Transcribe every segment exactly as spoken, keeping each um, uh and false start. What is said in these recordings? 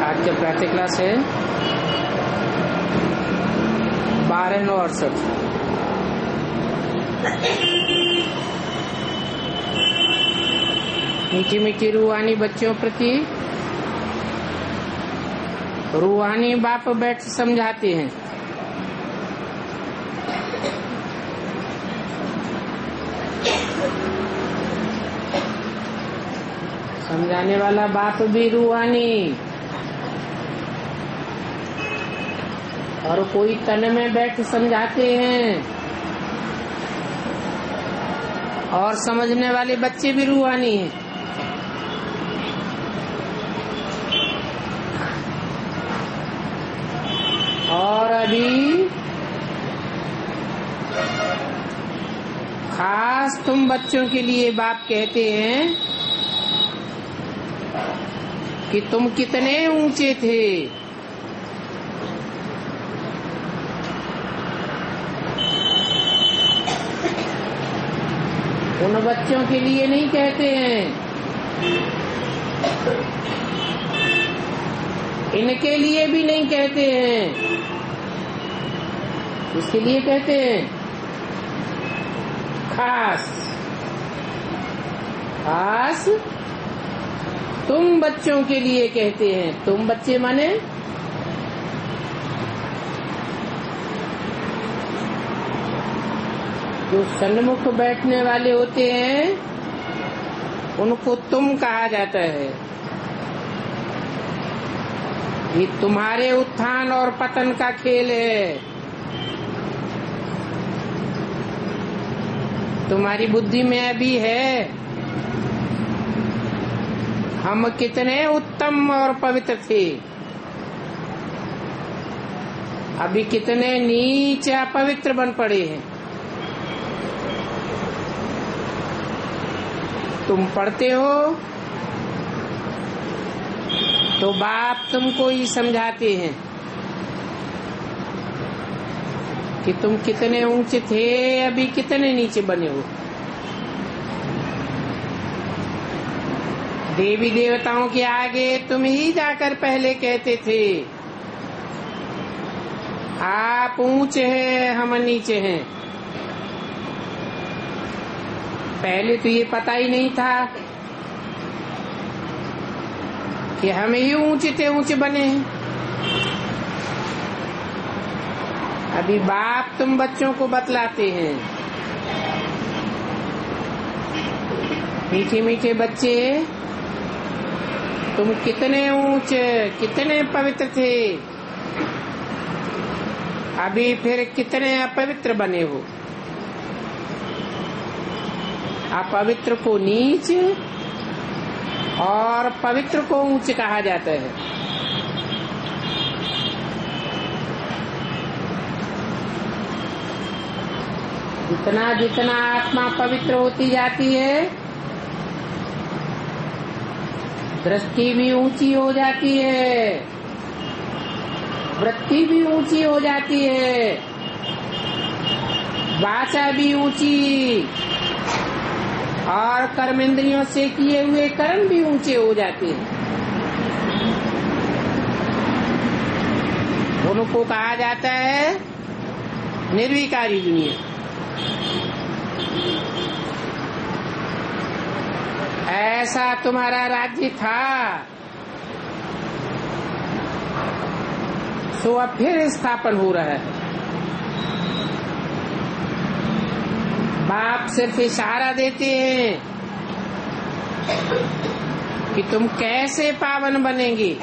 आज का प्रातः क्लास है बारह नौ अड़सठ। मीठी मीठी रूहानी बच्चों प्रति रूहानी बाप बैठ समझाते हैं। समझाने वाला बाप भी रूहानी और कोई तन में बैठ समझाते हैं और समझने वाले बच्चे भी रूहानी हैं। और अभी खास तुम बच्चों के लिए बाप कहते हैं कि तुम कितने ऊंचे थे। उन बच्चों के लिए नहीं कहते हैं, इनके लिए भी नहीं कहते हैं। इसके लिए कहते हैं खास खास तुम बच्चों के लिए कहते हैं। तुम बच्चे माने जो सन्मुख बैठने वाले होते हैं उनको तुम कहा जाता है। ये तुम्हारे उत्थान और पतन का खेल है। तुम्हारी बुद्धि में अभी है हम कितने उत्तम और पवित्र थे, अभी कितने नीच अपवित्र बन पड़े हैं। तुम पढ़ते हो तो बाप तुमको ही समझाते हैं कि तुम कितने ऊंचे थे, अभी कितने नीचे बने हो। देवी देवताओं के आगे तुम ही जाकर पहले कहते थे आप ऊंचे हैं हम नीचे हैं। पहले तो ये पता ही नहीं था कि हम ही ऊंचे थे ऊंचे बने हैं। अभी बाप तुम बच्चों को बतलाते हैं। मीठे मीठे बच्चे तुम कितने ऊंचे कितने पवित्र थे, अभी फिर कितने अपवित्र बने हो। अपवित्र को नीच और पवित्र को ऊंच कहा जाता है। जितना जितना आत्मा पवित्र होती जाती है दृष्टि भी ऊंची हो जाती है, वृत्ति भी ऊंची हो जाती है, वाचा भी ऊंची और कर्मेंद्रियों से किए हुए कर्म भी ऊंचे हो जाते हैं। उनको कहा जाता है निर्विकारी दुनिया। ऐसा तुम्हारा राज्य था सो अब फिर स्थापन हो रहा है। बाप सिर्फ इशारा देते हैं कि तुम कैसे पावन बनेंगे।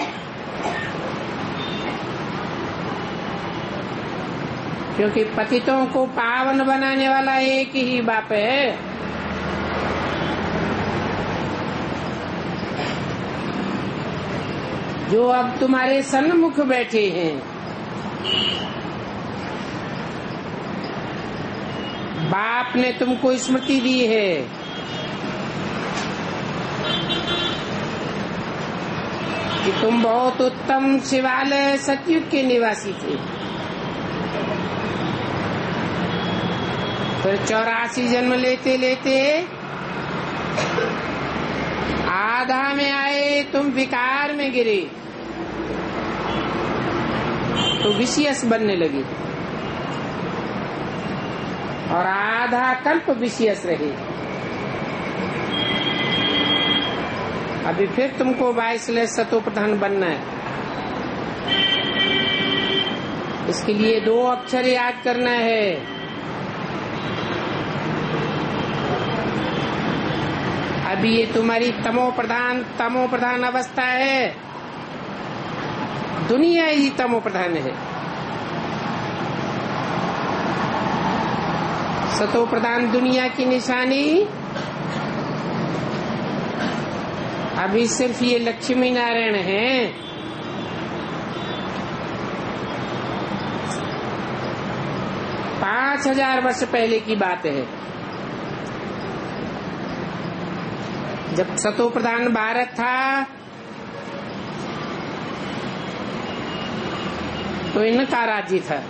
क्योंकि पतितों को पावन बनाने वाला एक ही बाप है। जो अब तुम्हारे सन्मुख बैठे हैं। बाप ने तुमको स्मृति दी है कि तुम बहुत उत्तम शिवालय सतयुग के निवासी थे। फिर चौरासी जन्म लेते लेते आधा में आए तुम विकार में गिरे। तो विशियस बनने लगी और आधा कल्प विशियस रही। अभी फिर तुमको बाईस सतो प्रधान बनना है। इसके लिए दो अक्षर याद करना है। अभी ये तुम्हारी तमो प्रधान तमो प्रधान अवस्था है। दुनिया ही तमो प्रधान है। सतो प्रधान दुनिया की निशानी अभी सिर्फ ये लक्ष्मी नारायण हैं। पांच हजार वर्ष पहले की बात है, जब सतो प्रधान भारत था तो इनका राज्य था।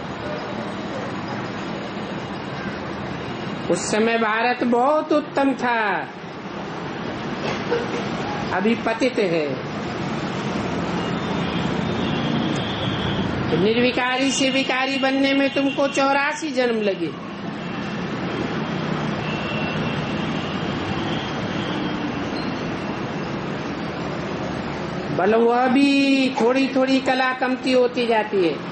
उस समय भारत बहुत उत्तम था, अभी पतित है। तो निर्विकारी से विकारी बनने में तुमको चौरासी जन्म लगे। बल वह भी थोड़ी थोड़ी कला कमती होती जाती है,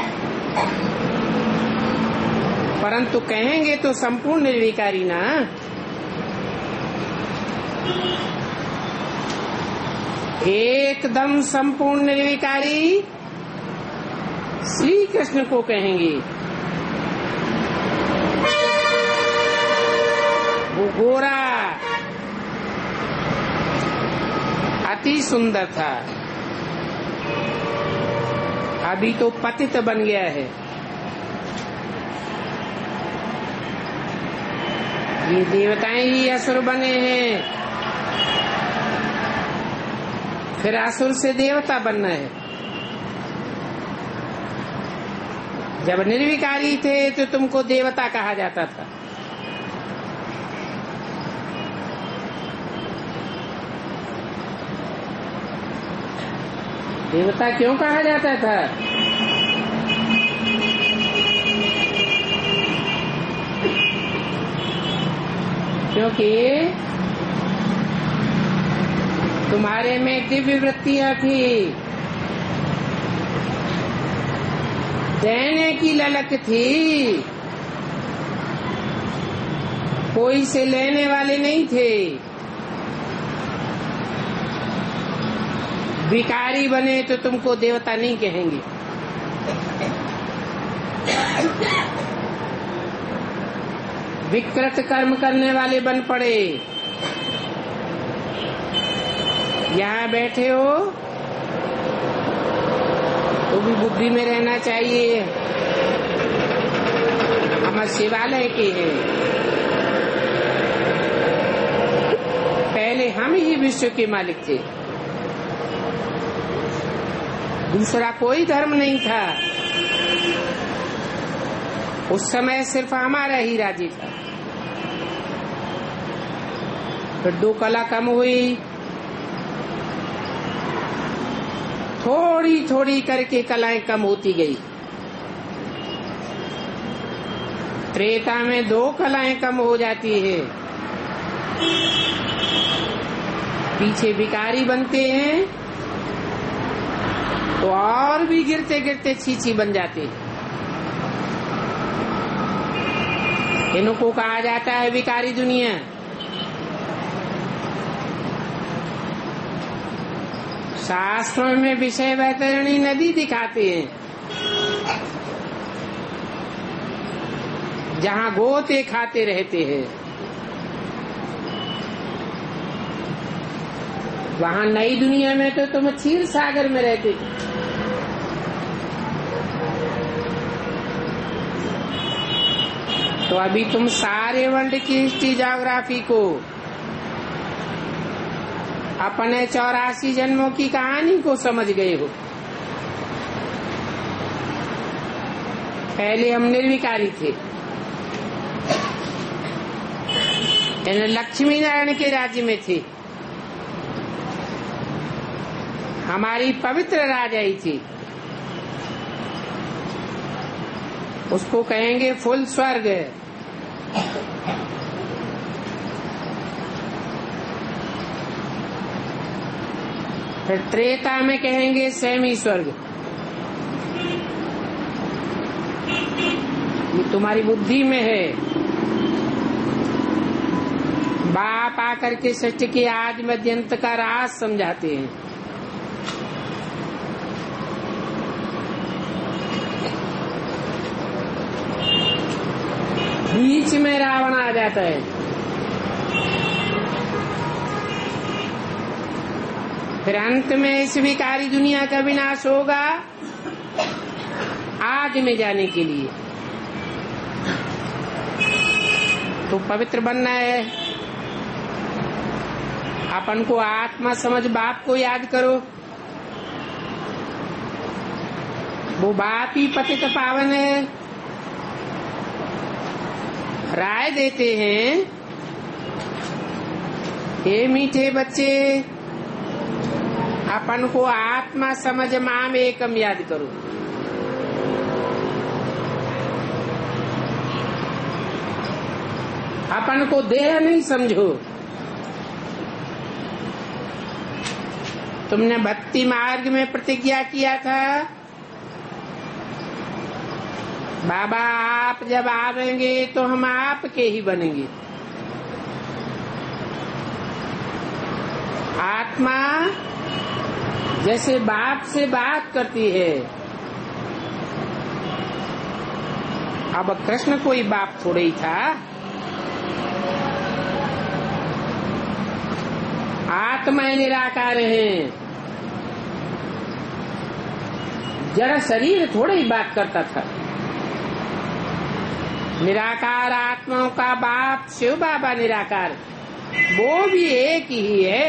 परंतु कहेंगे तो संपूर्ण निर्विकारी ना। एकदम संपूर्ण निर्विकारी श्री कृष्ण को कहेंगे। वो गोरा अति सुंदर था, अभी तो पतित बन गया है। ये देवताएं ही असुर बने हैं, फिर असुर से देवता बनना है। जब निर्विकारी थे तो तुमको देवता कहा जाता था। देवता क्यों कहा जाता था? क्योंकि तुम्हारे में दिव्य वृत्तियां थी, देने की ललक थी, कोई से लेने वाले नहीं थे। विकारी बने तो तुमको देवता नहीं कहेंगे। विकृत कर्म करने वाले बन पड़े। यहाँ बैठे हो तो भी बुद्धि में रहना चाहिए, हम शिवालय के हैं। पहले हम ही विश्व के मालिक थे, दूसरा कोई धर्म नहीं था। उस समय सिर्फ हमारा ही राज्य था। फिर दो कला कम हुई, थोड़ी थोड़ी करके कलाएं कम होती गई। त्रेता में दो कलाएं कम हो जाती है, पीछे विकारी बनते हैं तो और भी गिरते गिरते छीछी बन जाते हैं। इनको कहा जाता है विकारी दुनिया। शास्त्रों में विषय वैतरणी नदी दिखाते हैं, जहाँ गोते खाते रहते हैं, वहाँ नई दुनिया में तो तुम क्षीर सागर में रहते थे। तो अभी तुम सारे वर्ल्ड की हिस्ट्री ज्योग्राफी को अपने चौरासी जन्मों की कहानी को समझ गए हो। पहले हम निर्विकारी थे, लक्ष्मी नारायण के राज्य में थे, हमारी पवित्र राजाई थी। उसको कहेंगे फुल स्वर्ग। फिर त्रेता में कहेंगे सेमी स्वर्ग। ये तुम्हारी बुद्धि में है। बाप आकर के सृष्टि के आदि मध्य अंत का राज समझाते हैं। बीच में रावण आ जाता है। फिर अंत में इस विकारी दुनिया का विनाश होगा आदि में जाने के लिए। तो पवित्र बनना है। अपन को आत्मा समझ बाप को याद करो। वो बाप ही पतित पावन है। राय देते हैं, हे मीठे बच्चे, अपन को आत्मा समझ माम एकम याद करो। अपन को देह नहीं समझो। तुमने भक्ति मार्ग में प्रतिज्ञा किया था, बाबा आप जब आवेंगे तो हम आपके ही बनेंगे। आत्मा जैसे बाप से बात करती है। अब कृष्ण कोई बाप थोड़े ही था। आत्मा निराकार है। जरा शरीर थोड़े ही बात करता था। निराकार आत्माओं का बाप शिव बाबा निराकार, वो भी एक ही है।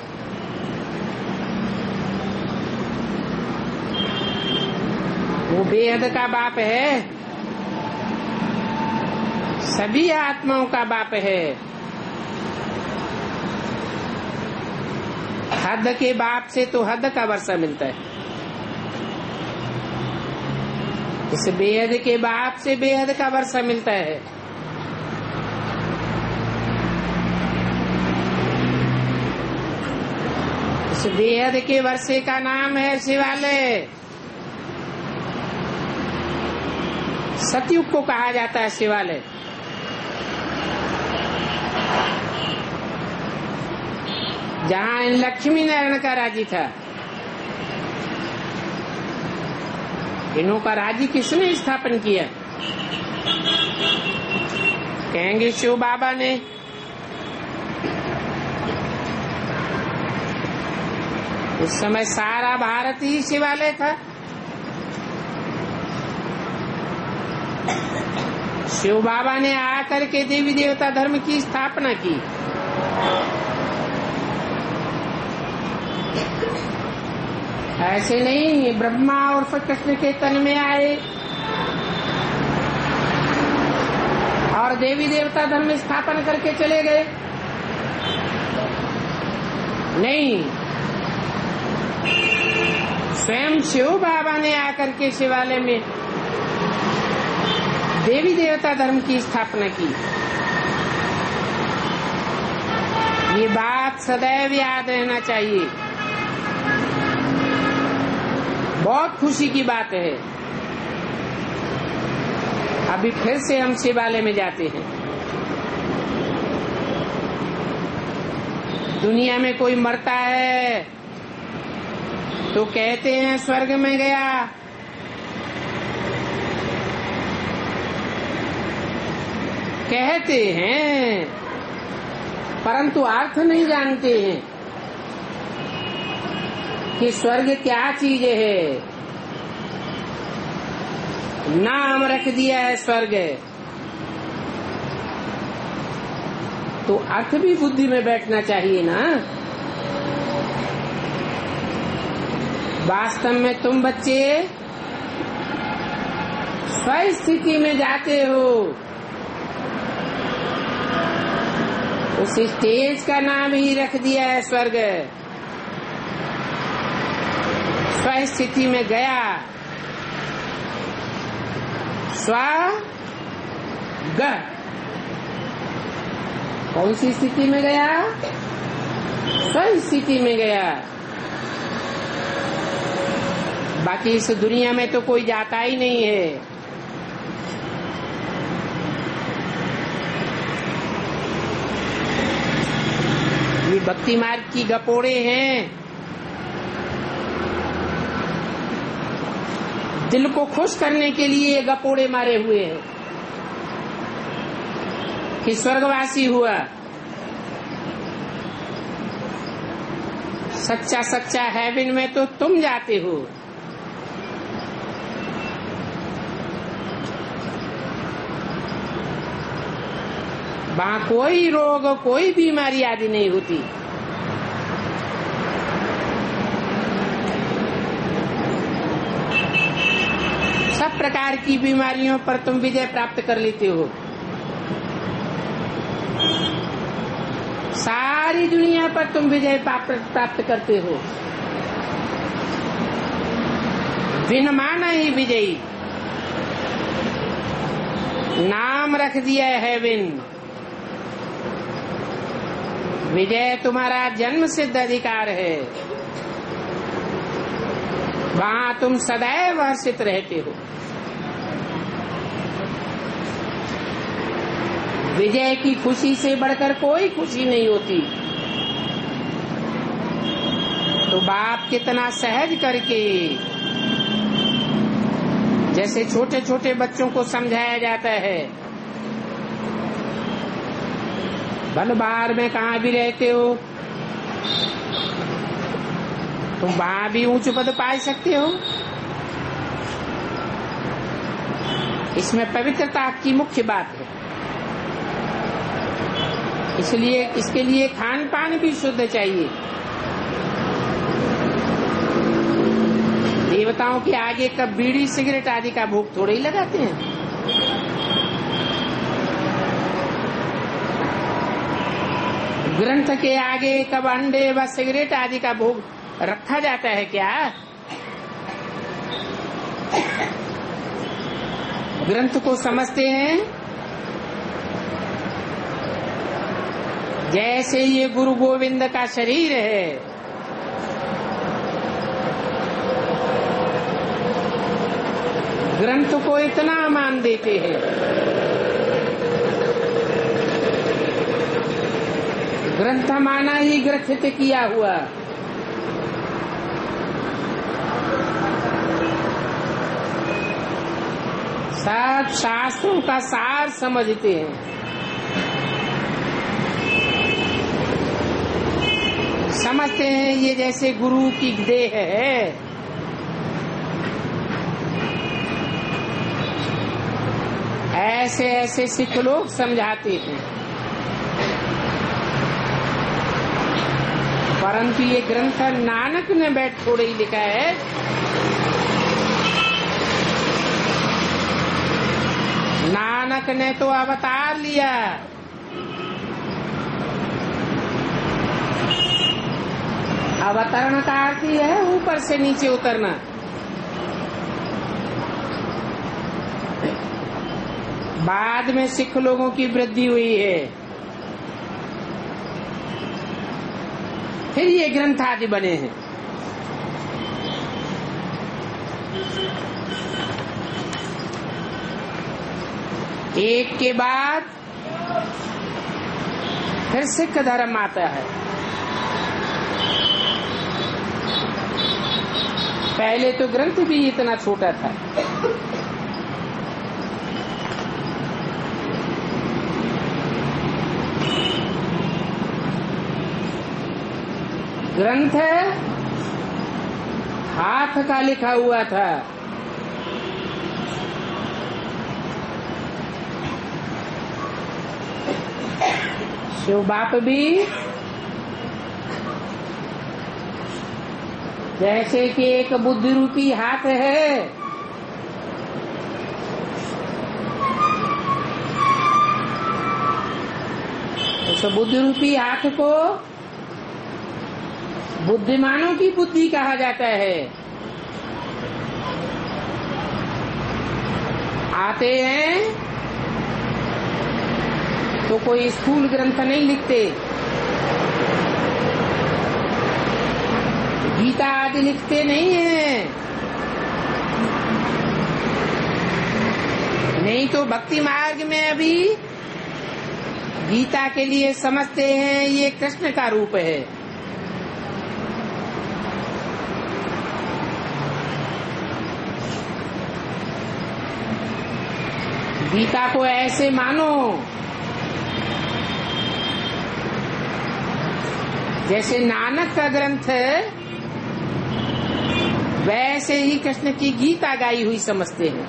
वो बेहद का बाप है। सभी आत्माओं का बाप है। हद के बाप से तो हद का वर्षा मिलता है। इस बेहद के बाप से बेहद का वर्षा मिलता है। इस बेहद के वर्षे का नाम है शिवालय। सतयुग को कहा जाता है शिवालय। जहाँ लक्ष्मी नारायण का राज्य था। इन्हों का राज्य किसने स्थापन किया? कहेंगे शिव बाबा ने। उस समय सारा भारत ही शिवालय था। शिव बाबा ने आकर के देवी देवता धर्म की स्थापना की। ऐसे नहीं ब्रह्मा और कृष्ण के तन में आए और देवी देवता धर्म स्थापन करके चले गए। नहीं, स्वयं शिव बाबा ने आकर के शिवालय में देवी देवता धर्म की स्थापना की। ये बात सदैव याद रहना चाहिए। बहुत खुशी की बात है। अभी फिर से हम शिवालय में जाते हैं। दुनिया में कोई मरता है तो कहते हैं स्वर्ग में गया। कहते हैं परंतु अर्थ नहीं जानते हैं कि स्वर्ग क्या चीज है। नाम रख दिया है स्वर्ग, तो अर्थ भी बुद्धि में बैठना चाहिए ना। वास्तव में तुम बच्चे स्वस्थिति में जाते हो। उस स्टेज का नाम ही रख दिया है स्वर्ग। स्वस्थिति में गया स्व ग कौन सी स्थिति में गया? स्व स्थिति में गया। बाकी इस दुनिया में तो कोई जाता ही नहीं है। ये भक्ति मार्ग की गपोड़े हैं। दिल को खुश करने के लिए ये गपोड़े मारे हुए हैं कि स्वर्गवासी हुआ। सच्चा सच्चा हेवन में तो तुम जाते हो। वहां कोई रोग कोई बीमारी आदि नहीं होती। सब प्रकार की बीमारियों पर तुम विजय प्राप्त कर लेते हो। सारी दुनिया पर तुम विजय प्राप्त करते हो। बिन माना ही विजयी नाम रख दिया है हेवन। विजय तुम्हारा जन्म सिद्ध अधिकार है। वहां तुम सदैव हर्षित रहते हो। विजय की खुशी से बढ़कर कोई खुशी नहीं होती। तो बाप कितना सहज करके, जैसे छोटे छोटे बच्चों को समझाया जाता है, भले बाहर में कहाँ भी रहते हो तुम वहां भी ऊंच पद पा सकते हो। इसमें पवित्रता की मुख्य बात है। इसलिए इसके लिए खान पान भी शुद्ध चाहिए। देवताओं के आगे कब बीड़ी सिगरेट आदि का भोग थोड़े ही लगाते हैं। ग्रंथ के आगे कब अंडे व सिगरेट आदि का भोग रखा जाता है क्या? ग्रंथ को समझते हैं जैसे ये गुरु गोविंद का शरीर है। ग्रंथ को इतना मान देते हैं। ग्रंथ माना ही ग्रथित किया हुआ। सब शास्त्रों का सार समझते हैं। समझते हैं ये जैसे गुरु की देह है। ऐसे ऐसे सिख लोग समझाते हैं। परंतु ये ग्रंथ नानक ने बैठ थोड़े ही लिखा है। नानक ने तो अवतार लिया। अवतरण का अर्थ ही है ऊपर से नीचे उतरना। बाद में सिख लोगों की वृद्धि हुई है। फिर ये ग्रंथ आदि बने हैं। एक के बाद फिर सिख धर्म आता है। पहले तो ग्रंथ भी इतना छोटा था। ग्रंथ हाथ का लिखा हुआ था। शिव बाप भी जैसे कि एक बुद्धि रूपी हाथ है, उस बुद्धि रूपी हाथ को बुद्धिमानों की बुद्धि कहा जाता है। आते हैं तो कोई स्थूल ग्रंथ नहीं लिखते, गीता आदि लिखते नहीं हैं, नहीं तो भक्ति मार्ग में अभी गीता के लिए समझते हैं ये कृष्ण का रूप है। गीता को ऐसे मानो जैसे नानक का ग्रंथ है, वैसे ही कृष्ण की गीता गाई हुई समझते हैं।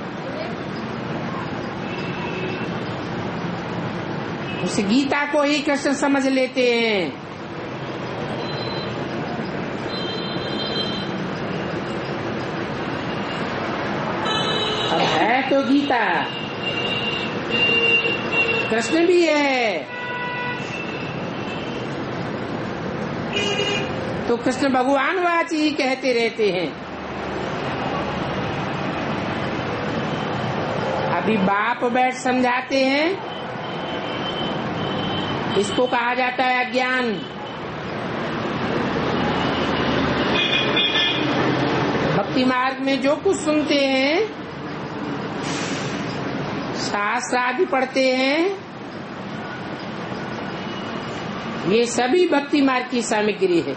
उस गीता को ही कृष्ण समझ लेते हैं। अब है तो गीता, कृष्ण भी है, तो कृष्ण भगवान वाची ही कहते रहते हैं। अभी बाप बैठ समझाते हैं, इसको कहा जाता है अज्ञान। भक्ति मार्ग में जो कुछ सुनते हैं, शास्त्र आदि पढ़ते हैं, ये सभी भक्ति मार्ग की सामग्री है।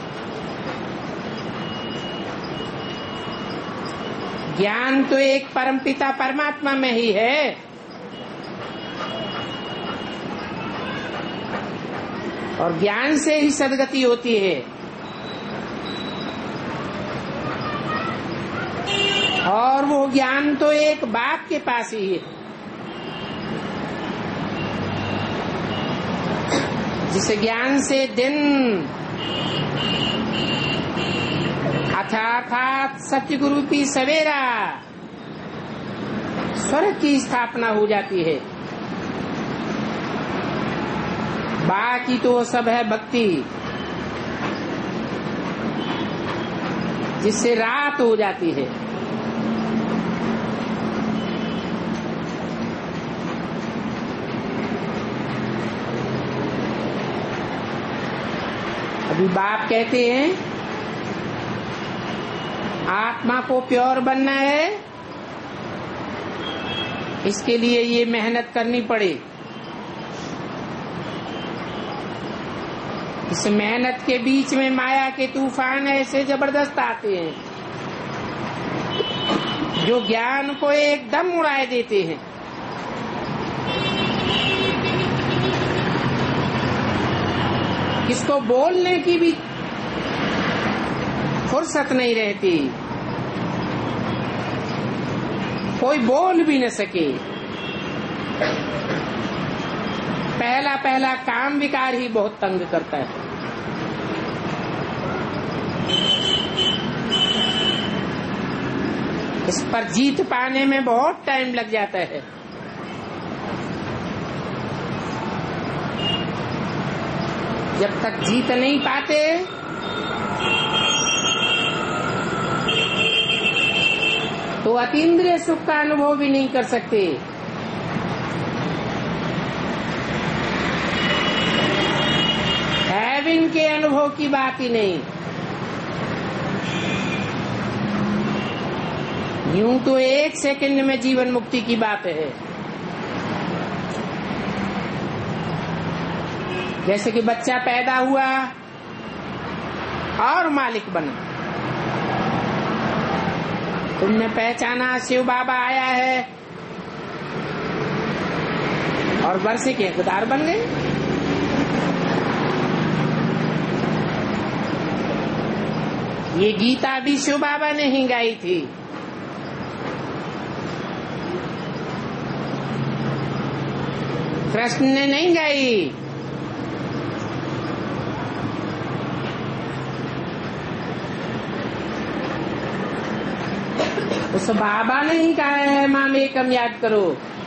ज्ञान तो एक परमपिता परमात्मा में ही है। और ज्ञान से ही सद्गति होती है। और वो ज्ञान तो एक बाप के पास ही है, जिस ज्ञान से दिन अर्थात सत्य गुरु की सवेरा स्वर्ग की स्थापना हो जाती है। बाकी तो सब है भक्ति, जिससे रात हो जाती है। अभी बाप कहते हैं आत्मा को प्योर बनना है, इसके लिए ये मेहनत करनी पड़े। इस मेहनत के बीच में माया के तूफान ऐसे जबरदस्त आते हैं जो ज्ञान को एकदम उड़ाए देते हैं। किसको बोलने की भी फुर्सत नहीं रहती, कोई बोल भी न सके। पहला पहला काम विकार ही बहुत तंग करता है। इस पर जीत पाने में बहुत टाइम लग जाता है। जब तक जीत नहीं पाते तो अतीन्द्रिय सुख का अनुभव भी नहीं कर सकते। हैविन के अनुभव की बात ही नहीं। यूं तो एक सेकंड में जीवन मुक्ति की बात है। जैसे कि बच्चा पैदा हुआ और मालिक बना, तुमने पहचाना शिव बाबा आया है और वर्षे के हकदार बन गए। ये गीता भी शिव बाबा ने ही गाई थी। कृष्ण ने नहीं गाई। उस बाबा ने ही कहा है माम एकम याद करो।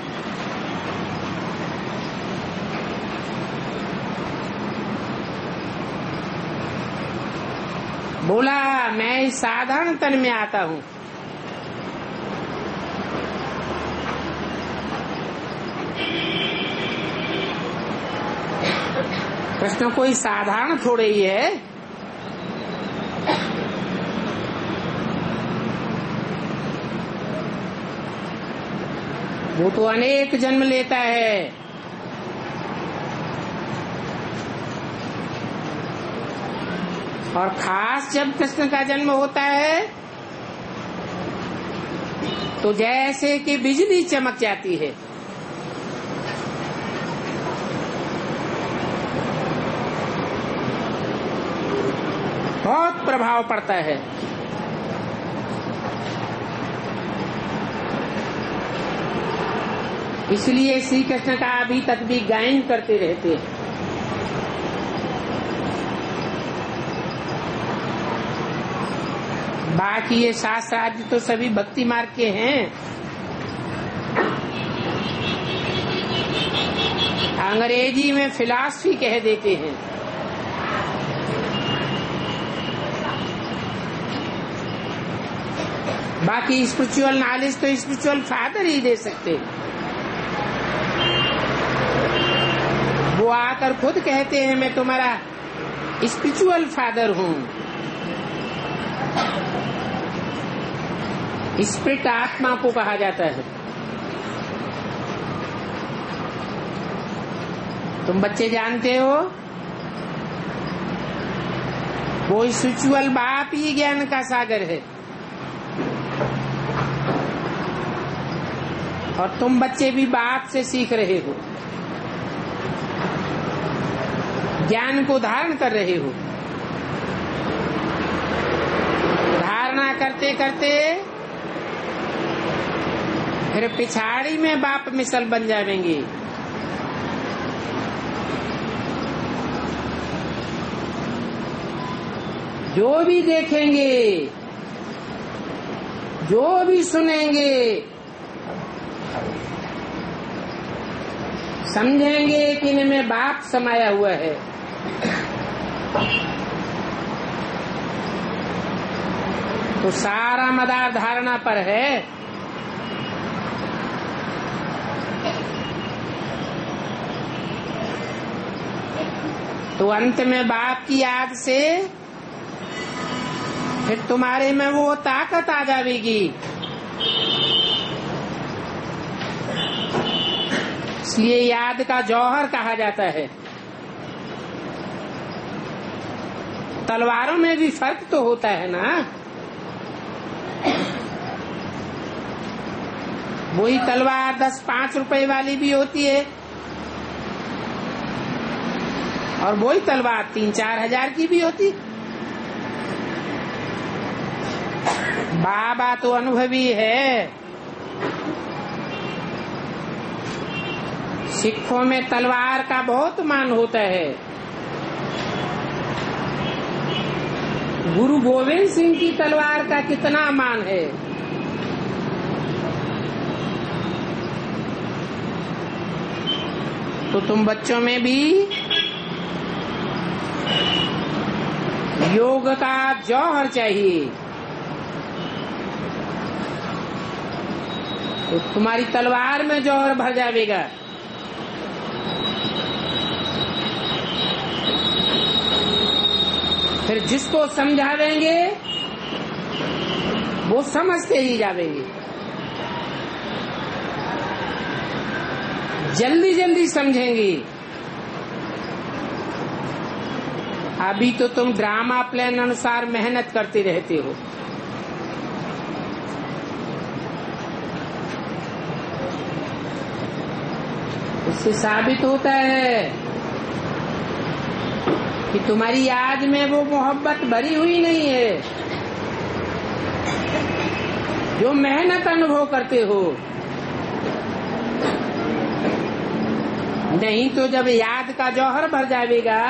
बोला मैं इस साधारण तन में आता हूँ, कृष्ण कोई साधारण थोड़े ही है। वो तो अनेक जन्म लेता है। और खास जब कृष्ण का जन्म होता है तो जैसे कि बिजली चमक जाती है। बहुत प्रभाव पड़ता है। इसलिए श्री कृष्ण का अभी तक भी गायन करते रहते हैं। बाकी ये शास्त्रादि तो सभी भक्ति मार्ग के हैं। अंग्रेजी में फिलॉसफी कह देते हैं। बाकी स्पिरिचुअल नॉलेज तो स्पिरिचुअल फादर ही दे सकते। वो आकर खुद कहते हैं मैं तुम्हारा स्पिरिचुअल फादर हूँ। स्पिरिट आत्मा को कहा जाता है। तुम बच्चे जानते हो वो स्पिरिचुअल बाप ही ज्ञान का सागर है। और तुम बच्चे भी बाप से सीख रहे हो, ज्ञान को धारण कर रहे हो। धारणा करते करते फिर पिछाड़ी में बाप मिसल बन जाएंगे। जो भी देखेंगे, जो भी सुनेंगे, समझेंगे कि इनमें बाप समाया हुआ है। तो सारा मदार धारणा पर है। तो अंत में बाप की याद से फिर तुम्हारे में वो ताकत आ जाएगी। इसलिए याद का जौहर कहा जाता है। तलवारों में भी फर्क तो होता है ना। वही तलवार दस पांच रुपए वाली भी होती है और वही तलवार तीन चार हजार की भी होती। बाबा तो अनुभवी है। सिखों में तलवार का बहुत मान होता है। गुरु गोविंद सिंह की तलवार का कितना मान है। तो तुम बच्चों में भी योग का जौहर चाहिए। तो तुम्हारी तलवार में जौहर भर जाएगा। फिर जिसको समझावेंगे वो समझते ही जावेंगे। जल्दी जल्दी समझेंगे। अभी तो तुम ड्रामा प्लान अनुसार मेहनत करते रहते हो। इससे साबित होता है कि तुम्हारी याद में वो मोहब्बत भरी हुई नहीं है जो मेहनत अनुभव करते हो। नहीं तो जब याद का जौहर भर जाएगा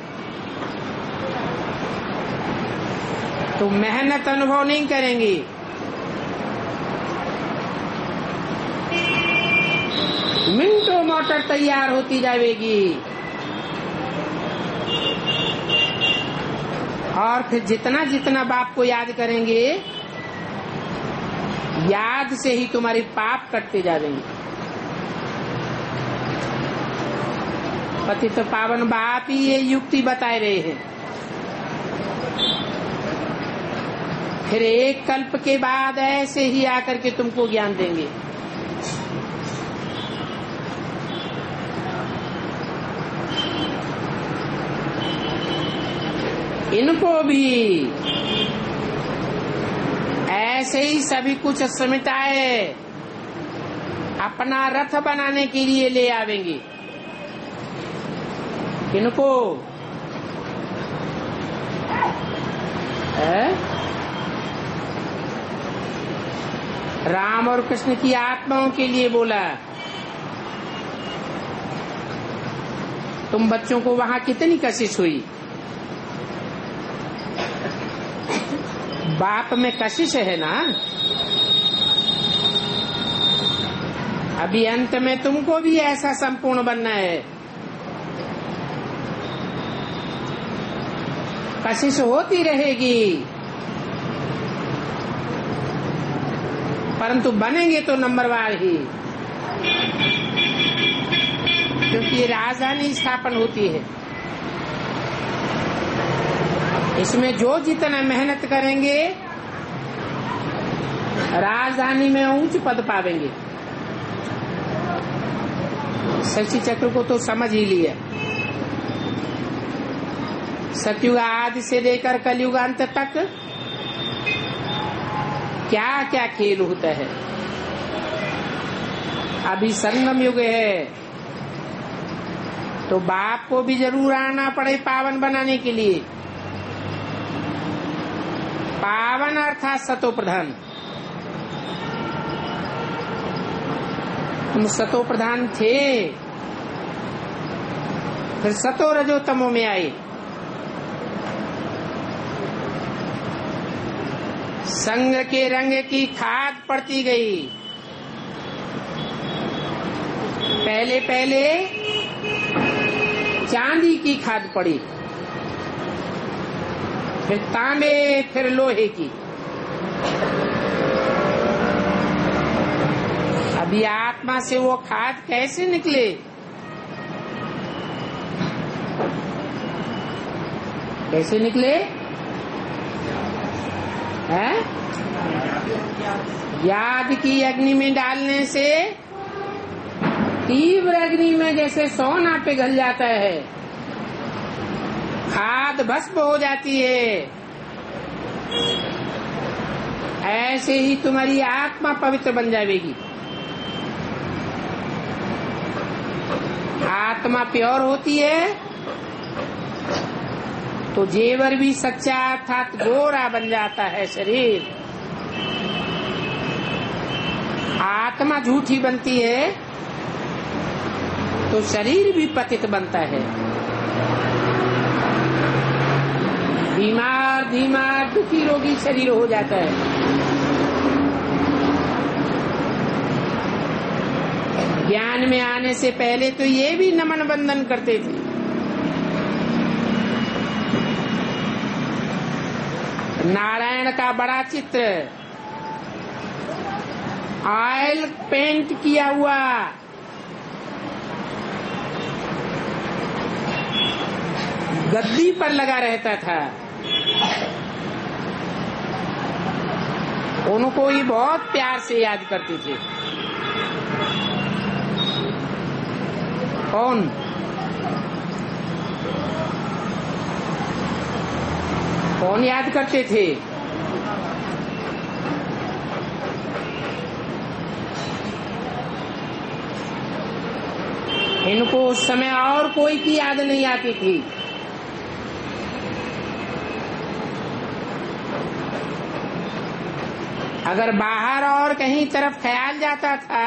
तो मेहनत अनुभव नहीं करेंगे। मिनटों मोटर तैयार होती जाएगी और फिर जितना जितना बाप को याद करेंगे याद से ही तुम्हारी पाप कटते जाएंगे। पतित पावन बाप ही ये युक्ति बताए रहे हैं। फिर एक कल्प के बाद ऐसे ही आकर के तुमको ज्ञान देंगे। इनको भी ऐसे ही सभी कुछ समिटाए अपना रथ बनाने के लिए ले आवेंगे। इनको है? राम और कृष्ण की आत्माओं के लिए बोला। तुम बच्चों को वहां कितनी कशिश हुई? बाप में कशिश है ना। अभी अंत में तुमको भी ऐसा संपूर्ण बनना है। कशिश होती रहेगी, परंतु बनेंगे तो नंबरवार ही, क्योंकि राजधानी स्थापन होती है। इसमें जो जितना मेहनत करेंगे राजधानी में ऊंच पद पावेंगे। शशि चक्र को तो समझ ही लिया। सतयुग आदि से लेकर कलयुग अंत तक क्या क्या खेल होता है। अभी संगम युग है तो बाप को भी जरूर आना पड़े पावन बनाने के लिए। पावन अर्थात सतो प्रधान। तुम सतो प्रधान थे, फिर सतो रजो तमो में आए। संग के रंग की खाद पड़ती गई। पहले पहले चांदी की खाद पड़ी, फिर तांबे, फिर लोहे की। अभी आत्मा से वो खाद कैसे निकले? कैसे निकले हैं? याद की अग्नि में डालने से तीव्र अग्नि में जैसे सोना पिघल जाता है, खाद भस्म हो जाती है, ऐसे ही तुम्हारी आत्मा पवित्र बन जाएगी। आत्मा प्योर होती है तो जेवर भी सच्चा अर्थात गोरा बन जाता है शरीर। आत्मा झूठी बनती है तो शरीर भी पतित बनता है। बीमार बीमार दुखी रोगी शरीर हो जाता है। ज्ञान में आने से पहले तो ये भी नमन बंधन करते थे। नारायण का बड़ा चित्र ऑयल पेंट किया हुआ, गद्दी पर लगा रहता था। उनको ही बहुत प्यार से याद करते थे। कौन? कौन याद करते थे? इनको उस समय और कोई की याद नहीं आती थी। अगर बाहर और कहीं तरफ ख्याल जाता था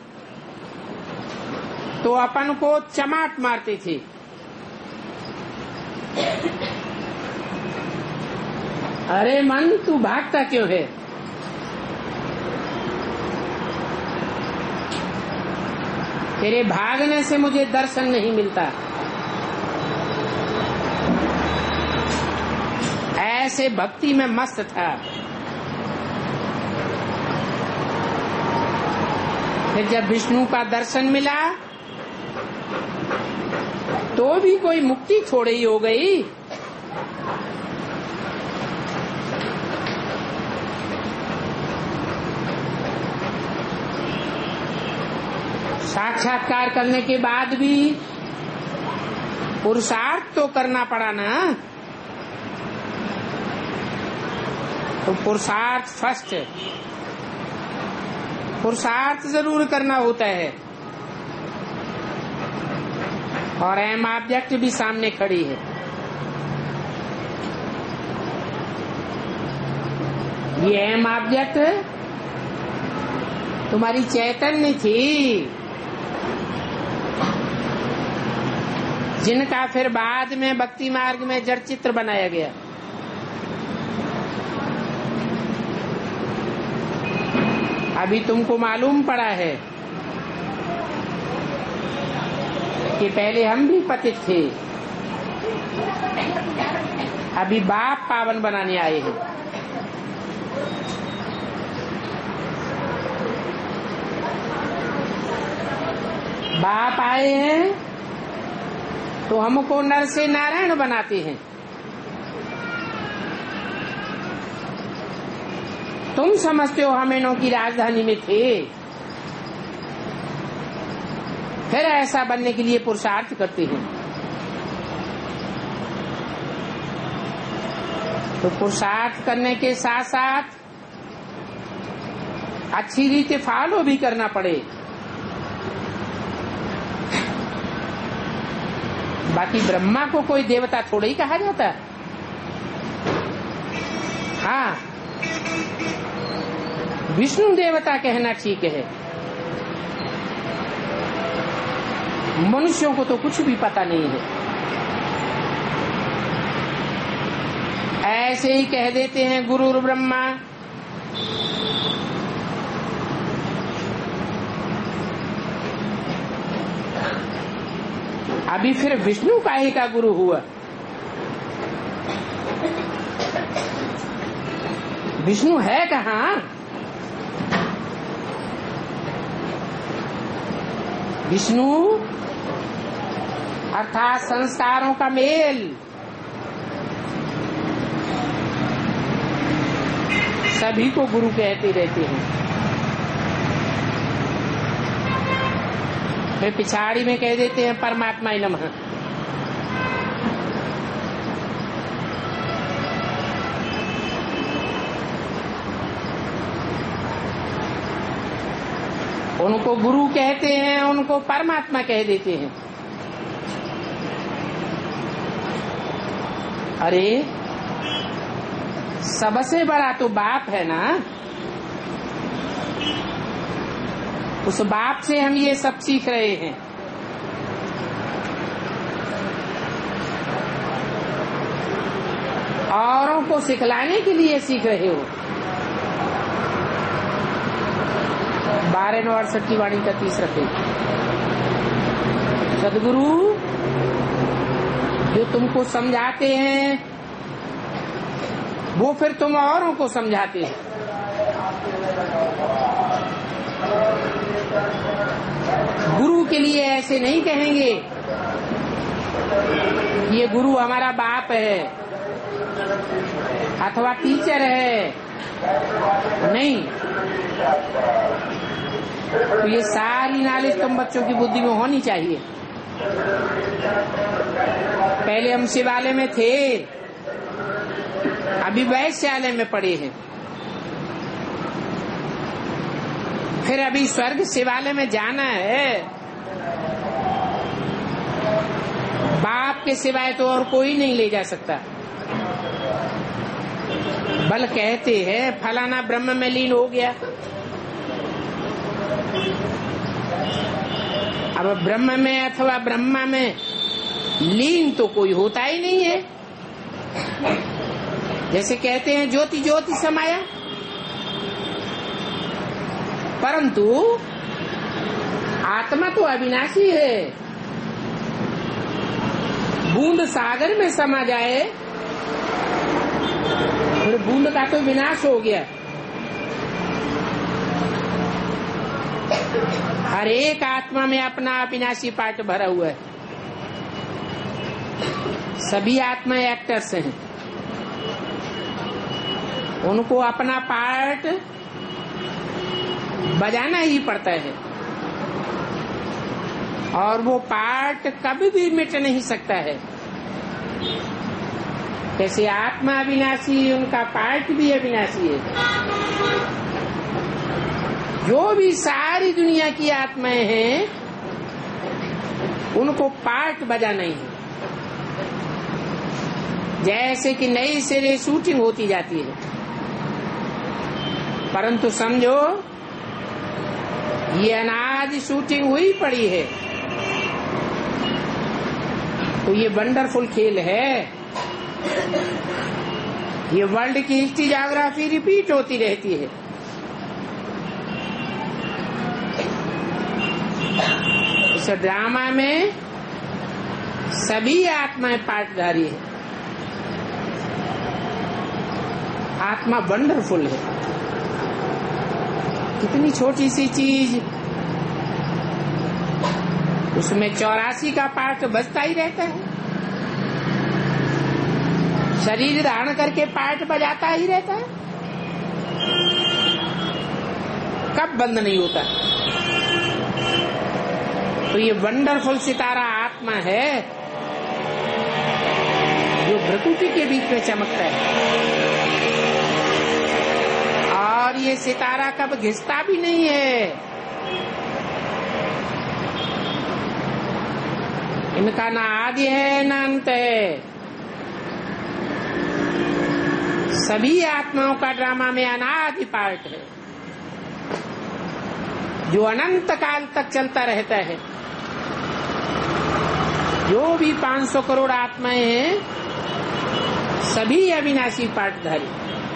तो अपन को चमाट मारते थे। अरे मन, तू भागता क्यों है? तेरे भागने से मुझे दर्शन नहीं मिलता। ऐसे भक्ति में मस्त था। फिर जब विष्णु का दर्शन मिला तो भी कोई मुक्ति थोड़ी ही हो गई। साक्षात्कार करने के बाद भी पुरुषार्थ तो करना पड़ा ना। तो पुरुषार्थ फर्स्ट, पुरुषार्थ जरूर करना होता है। और एम ऑब्जेक्ट भी सामने खड़ी है। ये एम ऑब्जेक्ट तुम्हारी चैतन्य थी, जिनका फिर बाद में भक्ति मार्ग में जड़ चित्र बनाया गया। अभी तुमको मालूम पड़ा है कि पहले हम भी पतित थे, अभी बाप पावन बनाने आए हैं। बाप आए हैं तो हमको नर से नारायण बनाते हैं। तुम समझते हो हम इनों की राजधानी में थे, फिर ऐसा बनने के लिए पुरुषार्थ करते हैं। तो पुरुषार्थ करने के साथ साथ अच्छी रीति फॉलो भी करना पड़े। बाकी ब्रह्मा को कोई देवता थोड़ा ही कहा जाता। हाँ, विष्णु देवता कहना ठीक है। मनुष्यों को तो कुछ भी पता नहीं है, ऐसे ही कह देते हैं गुरु ब्रह्मा। अभी फिर विष्णु काहे का गुरु हुआ? विष्णु है कहाँ? विष्णु अर्थात संस्कारों का मेल। सभी को गुरु कहते रहते हैं। वे पिछाड़ी में कह देते हैं परमात्मा ही नमः। उनको गुरु कहते हैं, उनको परमात्मा कह देते हैं। अरे सबसे बड़ा तो बाप है ना। उस बाप से हम ये सब सीख रहे हैं। औरों को सिखलाने के लिए सीख रहे हो। बारह नौ अड़सठ की वाणी का तीसरा पेज। सदगुरु जो तुमको समझाते हैं वो फिर तुम औरों को समझाते हैं। गुरु के लिए ऐसे नहीं कहेंगे ये गुरु हमारा बाप है अथवा टीचर है, नहीं। तो ये सारी नॉलेज तुम बच्चों की बुद्धि में होनी चाहिए। पहले हम शिवालय में थे, अभी वैश्यालय में पढ़े हैं, फिर अभी स्वर्ग शिवालय में जाना है। बाप के सिवाय तो और कोई नहीं ले जा सकता। बल कहते हैं फलाना ब्रह्म में लीन हो गया। अब ब्रह्म में अथवा ब्रह्मा में लीन तो कोई होता ही नहीं है। जैसे कहते हैं ज्योति ज्योति समाया, परंतु आत्मा तो अविनाशी है। बूंद सागर में समा जाए फिर बूंद का तो विनाश हो गया। हर एक आत्मा में अपना अविनाशी पाठ भरा हुआ है। सभी आत्मा एक्टर्स हैं, उनको अपना पार्ट बजाना ही पड़ता है और वो पार्ट कभी भी मिट नहीं सकता है। जैसे आत्मा अविनाशी, उनका पार्ट भी अविनाशी है। जो भी सारी दुनिया की आत्माएं हैं उनको पार्ट बजाना ही है। जैसे कि नई सिरे शूटिंग होती जाती है, परंतु समझो ये अनादि शूटिंग हुई पड़ी है, तो ये वंडरफुल खेल है। ये वर्ल्ड की हिस्ट्री ज्योग्राफी रिपीट होती रहती है। इस ड्रामा में सभी आत्माएं पार्टधारी है। आत्मा वंडरफुल है। कितनी छोटी सी चीज, उसमें चौरासी का पार्ट बजता ही रहता है। शरीर धारण करके पार्ट बजाता ही रहता है, कब बंद नहीं होता। तो ये वंडरफुल सितारा आत्मा है जो प्रकृति के बीच में चमकता है, और ये सितारा कब घिसता भी नहीं है। इनका ना आदि है ना अंत है। सभी आत्माओं का ड्रामा में अनादि पार्ट है जो अनंत काल तक चलता रहता है। जो भी पाँच सौ करोड़ आत्माएं हैं सभी अविनाशी पार्टधारी।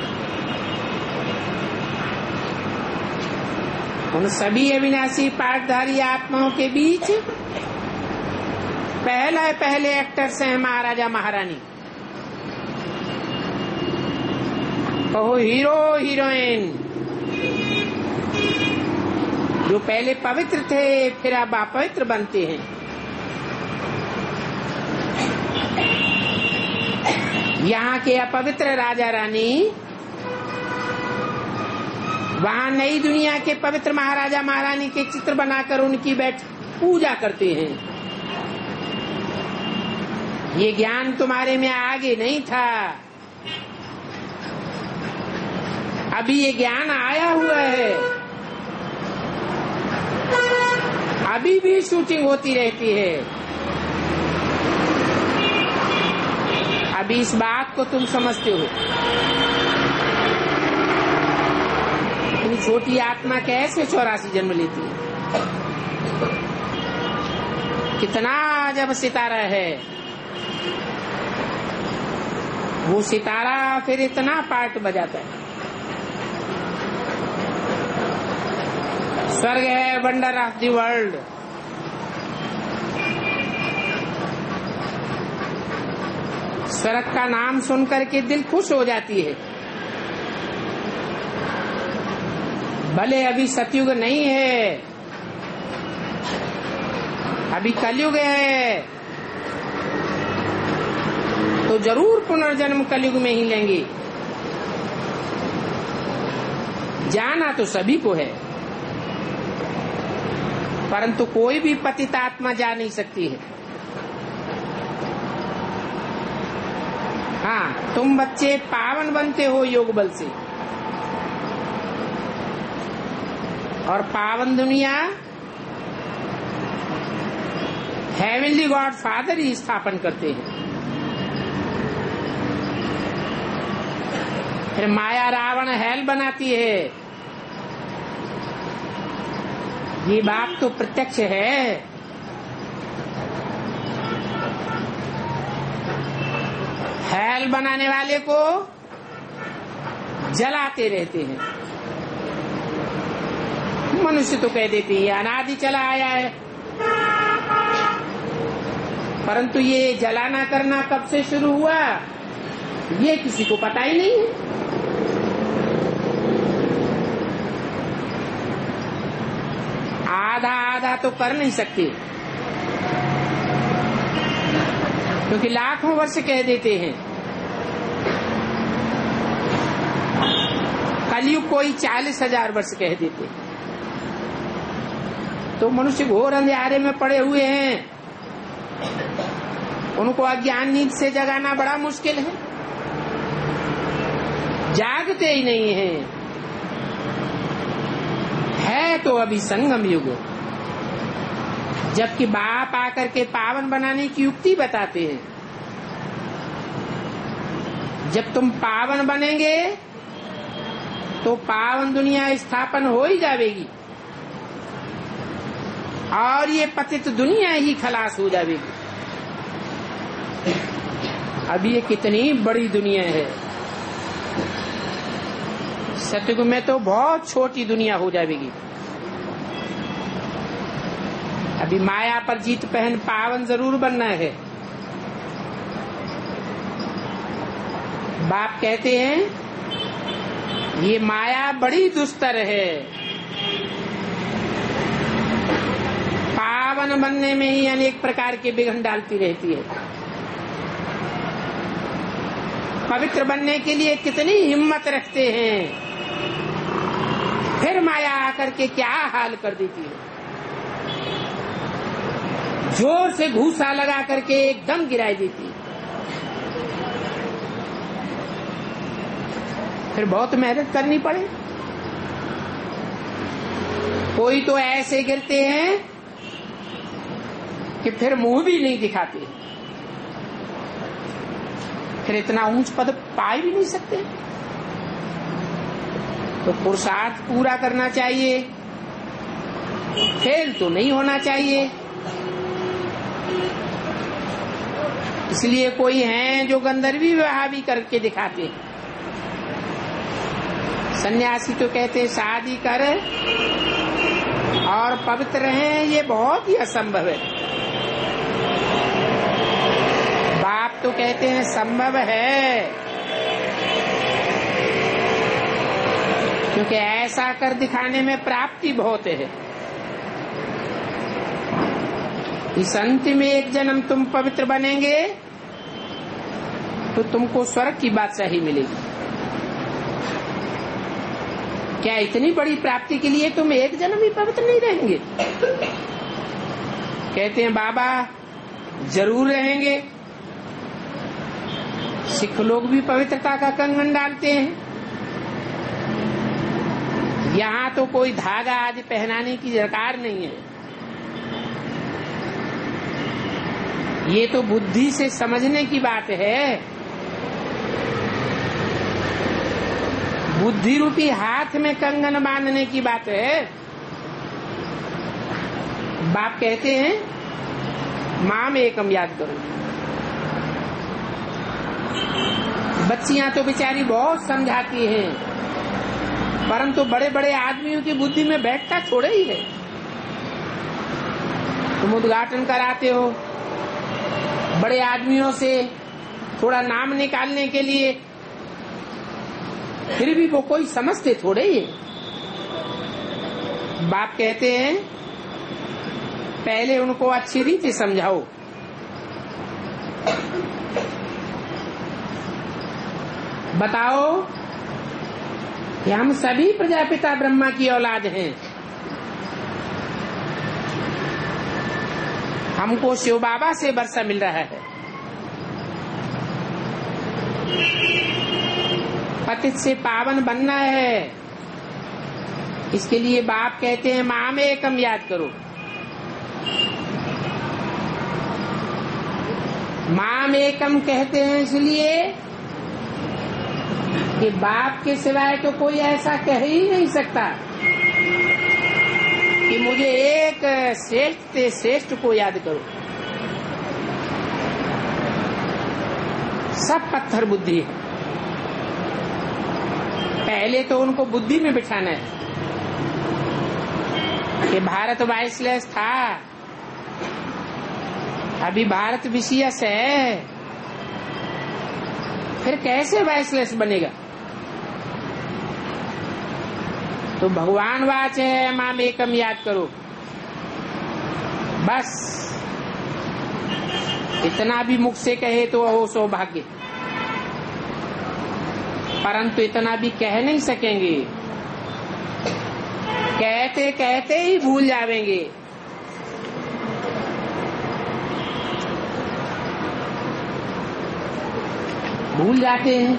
उन सभी अविनाशी पार्टधारी आत्माओं के बीच पहले पहले एक्टर्स हैं महाराजा महारानी। कहो हीरो हीरोइन, जो पहले पवित्र थे फिर अब अपवित्र बनते हैं। यहाँ के अपवित्र राजा रानी वहाँ नई दुनिया के पवित्र महाराजा महारानी के चित्र बनाकर उनकी बैठ पूजा करते हैं। ये ज्ञान तुम्हारे में आगे नहीं था, अभी ये ज्ञान आया हुआ है। अभी भी शूटिंग होती रहती है। अभी इस बात को तुम समझते हो। इतनी छोटी आत्मा कैसे चौरासी जन्म लेती है। कितना जब सितारा है वो सितारा फिर इतना पार्ट बजाता है। स्वर्ग है वंडर ऑफ द वर्ल्ड। स्वर्ग का नाम सुनकर के दिल खुश हो जाती है। भले अभी सतयुग नहीं है, अभी कलयुग है, तो जरूर पुनर्जन्म कलयुग में ही लेंगे। जाना तो सभी को है, परंतु कोई भी पतित आत्मा जा नहीं सकती है। हाँ, तुम बच्चे पावन बनते हो योग बल से, और पावन दुनिया हेवनली गॉड फादर ही स्थापन करते हैं। फिर माया रावण हेल बनाती है। ये बात तो प्रत्यक्ष है। हेल बनाने वाले को जलाते रहते हैं। मनुष्य तो कह देते हैं अनादि चला आया है, परंतु ये जलाना करना कब से शुरू हुआ ये किसी को पता ही नहीं है। आधा आधा तो कर नहीं सकते। क्योंकि लाखों वर्ष कह देते हैं, कलयुग कोई चालीस हजार वर्ष कह देते हैं। तो मनुष्य घोर अंधेरे में पड़े हुए हैं, उनको अज्ञान नींद से जगाना बड़ा मुश्किल है, जागते ही नहीं है। है तो अभी संगम युग, जबकि बाप आकर के पावन बनाने की युक्ति बताते हैं। जब तुम पावन बनेंगे तो पावन दुनिया स्थापन हो ही जाएगी और ये पतित दुनिया ही खलास हो जाएगी। अभी ये कितनी बड़ी दुनिया है, सतयुग में तो बहुत छोटी दुनिया हो जाएगी। अभी माया पर जीत पहन पावन जरूर बनना है। बाप कहते हैं ये माया बड़ी दुस्तर है, पावन बनने में ही अनेक प्रकार के विघ्न डालती रहती है। पवित्र बनने के लिए कितनी हिम्मत रखते हैं, फिर माया आकर के क्या हाल कर देती है। जोर से घूसा लगा करके एकदम गिराई देती है। फिर बहुत मेहनत करनी पड़े। कोई तो ऐसे गिरते हैं कि फिर मुंह भी नहीं दिखाते, फिर इतना ऊंच पद पा भी नहीं सकते। तो पुरुषार्थ पूरा करना चाहिए, फेल तो नहीं होना चाहिए। इसलिए कोई हैं जो गंधर्वी विवाह भी करके दिखाते हैं। सन्यासी तो कहते शादी कर और पवित्र हैं, ये बहुत ही असंभव है। बाप तो कहते हैं संभव है, क्योंकि ऐसा कर दिखाने में प्राप्ति बहुत है। इस अंतिम में एक जन्म तुम पवित्र बनेंगे तो तुमको स्वर्ग की बादशाही मिलेगी। क्या इतनी बड़ी प्राप्ति के लिए तुम एक जन्म ही पवित्र नहीं रहेंगे? कहते हैं बाबा जरूर रहेंगे। सिख लोग भी पवित्रता का कंगन डालते हैं। यहाँ तो कोई धागा आदि पहनाने की दरकार नहीं है। ये तो बुद्धि से समझने की बात है। बुद्धि रूपी हाथ में कंगन बांधने की बात है। बाप कहते हैं माम एकम याद करो। बच्चियां तो बेचारी बहुत समझाती हैं, परंतु बड़े बड़े आदमियों की बुद्धि में बैठता थोड़े ही है। तुम उद्घाटन कराते हो बड़े आदमियों से थोड़ा नाम निकालने के लिए, फिर भी वो कोई समझते थोड़े ही है। बाप कहते हैं पहले उनको अच्छी रीति समझाओ। बताओ कि हम सभी प्रजापिता ब्रह्मा की औलाद हैं। हमको शिव बाबा से वर्षा मिल रहा है। पतित से पावन बनना है। इसके लिए बाप कहते हैं माम एकम याद करो। माम एकम कहते हैं इसलिए कि बाप के सिवाय तो कोई ऐसा कह ही नहीं सकता कि मुझे एक श्रेष्ठ से श्रेष्ठ को याद करो। सब पत्थर बुद्धि है। पहले तो उनको बुद्धि में बिठाना है कि भारत वाइसलेस था, अभी भारत विशियस है, फिर कैसे वाइसलेस बनेगा? तो भगवान वाच है माम एकम याद करो। बस इतना भी मुख से कहे तो वो सौभाग्य, परंतु इतना भी कह नहीं सकेंगे, कहते कहते ही भूल जावेंगे। भूल जाते हैं।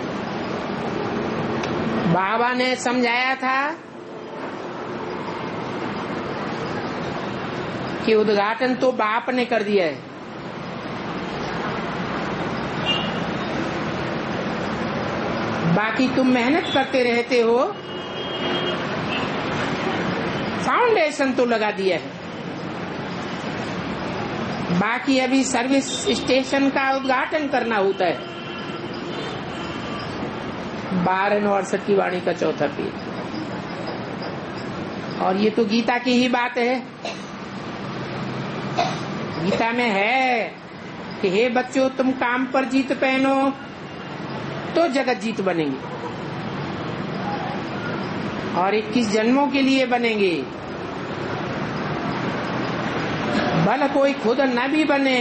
बाबा ने समझाया था कि उद्घाटन तो बाप ने कर दिया है, बाकी तुम मेहनत करते रहते हो, फाउंडेशन तो लगा दिया है, बाकी अभी सर्विस स्टेशन का उद्घाटन करना होता है। बारह नौ अड़सठ की वाणी का चौथा पेज। और ये तो गीता की ही बात है। गीता में है कि हे बच्चों, तुम काम पर जीत पहनो तो जगत जीत बनेंगे, और इक्कीस जन्मों के लिए बनेंगे। भले कोई खुद न भी बने,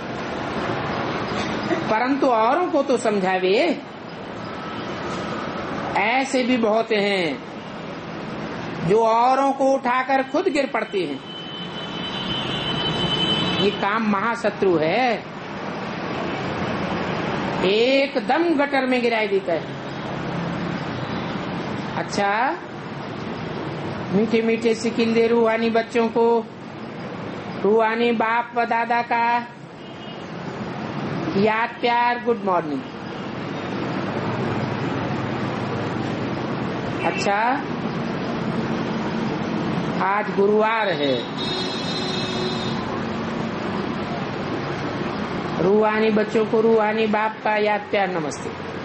परंतु औरों को तो समझावे। ऐसे भी बहुत हैं जो औरों को उठाकर खुद गिर पड़ते हैं। ये काम महाशत्रु है, एकदम गटर में गिराई देता है। अच्छा, मीठे मीठे सिकिल दे रूहानी बच्चों को, रूहानी बाप व दादा का याद प्यार, गुड मॉर्निंग। अच्छा, आज गुरुवार है, रूहानी बच्चों को रूहानी बाप का याद प्यार नमस्ते।